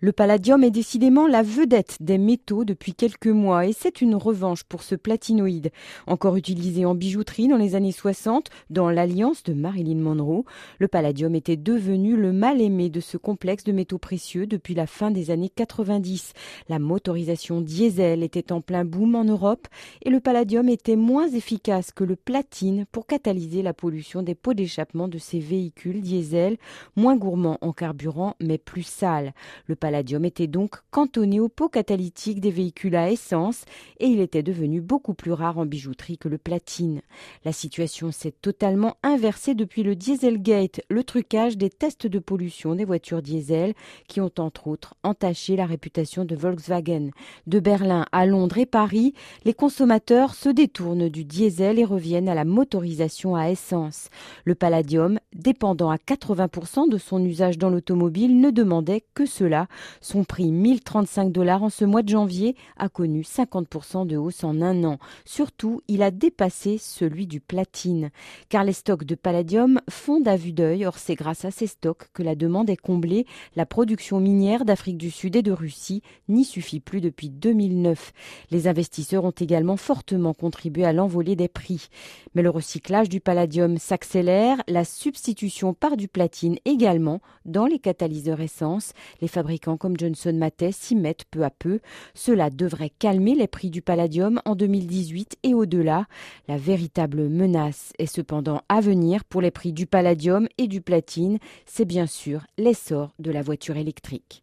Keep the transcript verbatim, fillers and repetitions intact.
Le palladium est décidément la vedette des métaux depuis quelques mois et c'est une revanche pour ce platinoïde. Encore utilisé en bijouterie dans les années soixante, dans l'alliance de Marilyn Monroe, le palladium était devenu le mal-aimé de ce complexe de métaux précieux depuis la fin des années quatre-vingt-dix. La motorisation diesel était en plein boom en Europe et le palladium était moins efficace que le platine pour catalyser la pollution des pots d'échappement de ces véhicules diesel, moins gourmands en carburant mais plus sales. Le palladium était donc cantonné aux pots catalytiques des véhicules à essence et il était devenu beaucoup plus rare en bijouterie que le platine. La situation s'est totalement inversée depuis le Dieselgate, le trucage des tests de pollution des voitures diesel qui ont entre autres entaché la réputation de Volkswagen. De Berlin à Londres et Paris, les consommateurs se détournent du diesel et reviennent à la motorisation à essence. Le palladium, dépendant à quatre-vingts pour cent de son usage dans l'automobile, ne demandait que cela. Son prix, mille trente-cinq dollars en ce mois de janvier, a connu cinquante pour cent de hausse en un an. Surtout, il a dépassé celui du platine. Car les stocks de palladium fondent à vue d'œil. Or, c'est grâce à ces stocks que la demande est comblée. La production minière d'Afrique du Sud et de Russie n'y suffit plus depuis deux mille neuf. Les investisseurs ont également fortement contribué à l'envolée des prix. Mais le recyclage du palladium s'accélère, la substitution par du platine également dans les catalyseurs essence. Les fabricants comme Johnson Matthey s'y mettent peu à peu. Cela devrait calmer les prix du palladium en deux mille dix-huit et au-delà. La véritable menace est cependant à venir pour les prix du palladium et du platine. C'est bien sûr l'essor de la voiture électrique.